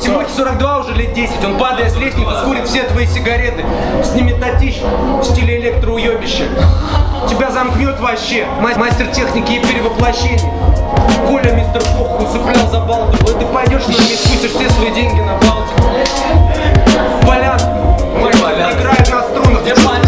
Тимохе 42 уже лет 10, он падая с лестницы, скурит все твои сигареты, снимет татищ в стиле электроуебища. Тебя замкнет вообще, мастер техники и перевоплощения. Коля мистер Пох усыплял за Балтику, и ты пойдешь на них, спустишь все свои деньги на Балтику. Полян, играет на струнах,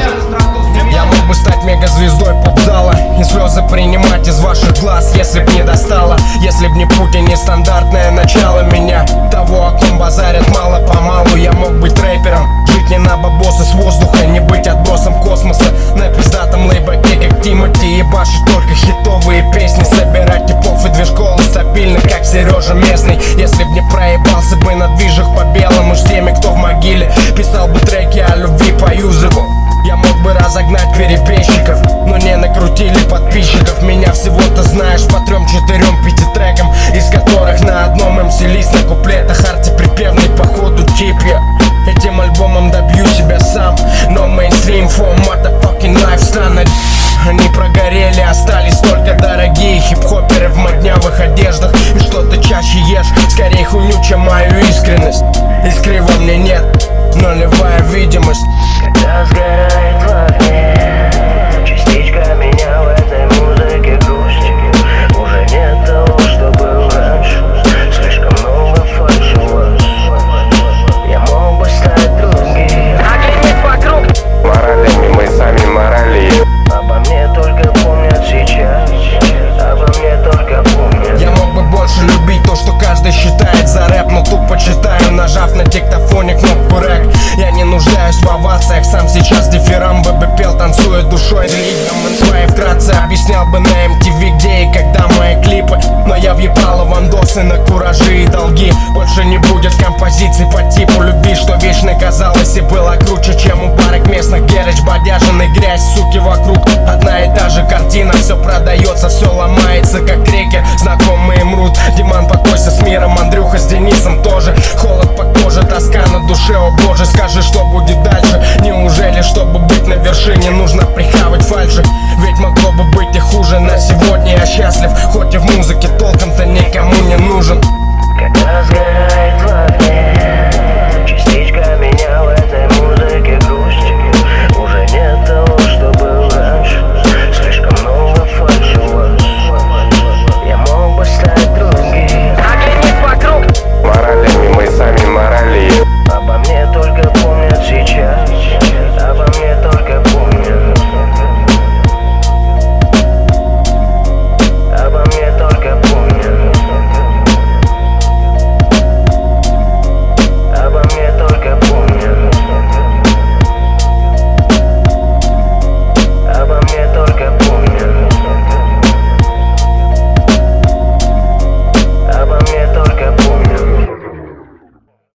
я мог бы стать мегазвездой поп-зала и слезы принимать из ваших глаз, если б не достало. Если б не путь и нестандартное начало меня, того, о ком базарят мало-помалу. Я мог быть рэпером, жить не на бабосы с воздуха, не быть отбросом космоса. На пиздатом лейбаке, как Тимати, ебашить только хитовые песни, собирать типов и движколы стабильно, как Сережа местный. Если б не проебался бы на движах по белому, с теми, кто в могиле, писал бы треки о любви по юзеру. Я мог бы разогнать перебежчиков, но не накрутили подписчиков. Меня всего-то знаешь по 3, 4, 5 трекам, из которых на одном MC лист на куплетах арти-припевный по ходу тип. Я этим альбомом добью себя сам. No mainstream for motherfucking life. Страны они прогорели, остались только дорогие хип-хоперы в моднявых одеждах. И что ты чаще ешь, скорее хуйню, чем мою искренность. Искры во мне нет, нулевая видимость. Когда сгорает в огне частичка меня в этой музыке грусти, уже нет того, что был раньше. Слишком много фальши у вас. Я мог бы стать другим. Оглянись вокруг. Моралями мы сами морали. Обо мне только помнят сейчас. Обо мне только помнят. Я мог бы больше любить то, что каждый считает за рэп, но тупо читаю, нажав на диктофоне кнопку рэк. Я не нуждаюсь в овациях, сам сейчас дифирамбы бы пел, танцуя душой. Ритм свои вкратце объяснял бы на MTV, где и когда мои клипы. Но я въебала вандосы на куражи и долги. Больше не будет композиций по типу любви, что вечно казалось и было круче, чем у барок местных гереч. Бодяжин и грязь, суки вокруг, одна и та же картина. Все продается, все ломается, как реки, знакомые мрут. Диман, покойся с миром, Андрюха с Денисом